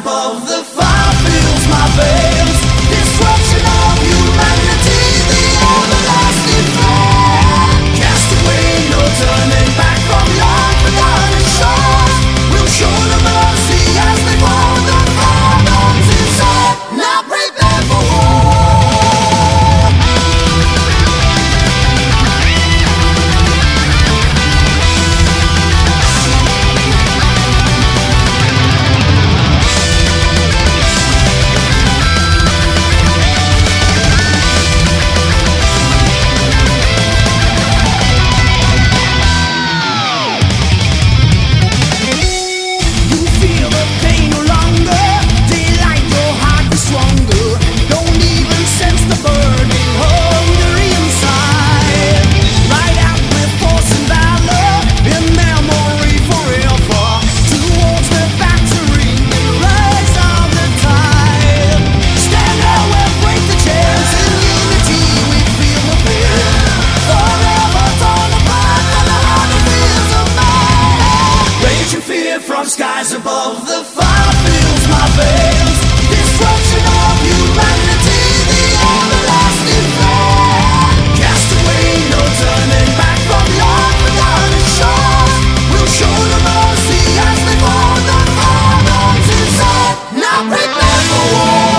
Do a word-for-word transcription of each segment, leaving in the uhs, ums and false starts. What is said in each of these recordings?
above, the fire fills my veins. Destruction of humanity, the everlasting flame. Cast away, no turning back from long-forgotten shores. We'll show them mercy as they fall. The fire burns inside, now prepare for war. From skies above, the fire fills my veins. Destruction of humanity, the everlasting flame. Cast away, no turning back from long-forgotten shores. We'll show them mercy as they fall. The fire burns inside, now prepare for war.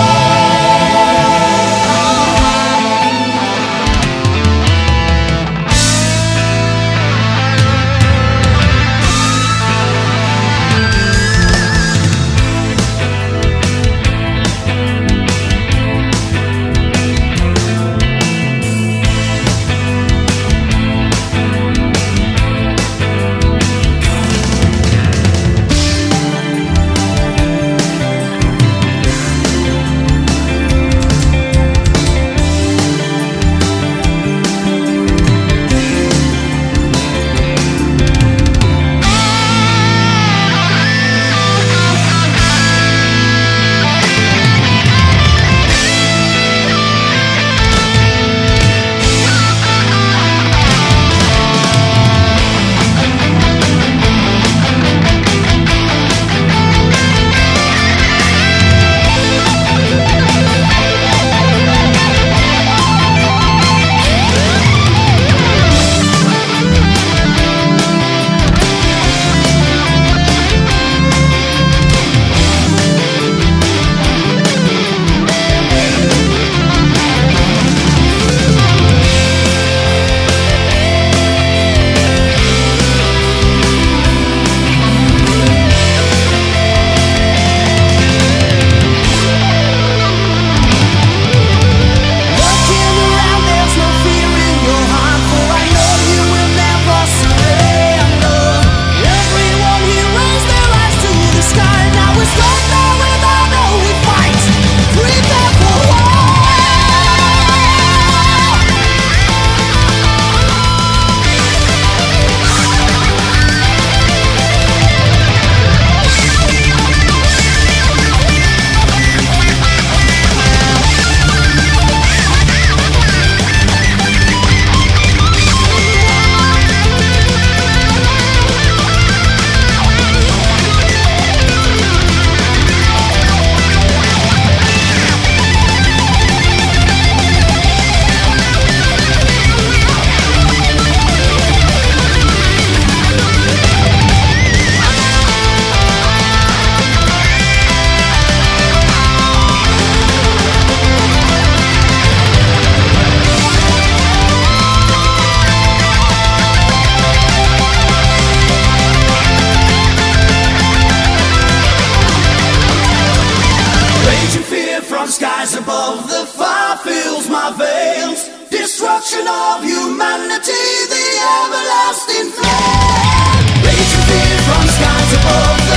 Skies above, the fire fills my veins. Destruction of humanity, the everlasting flame. Raging fear from skies above.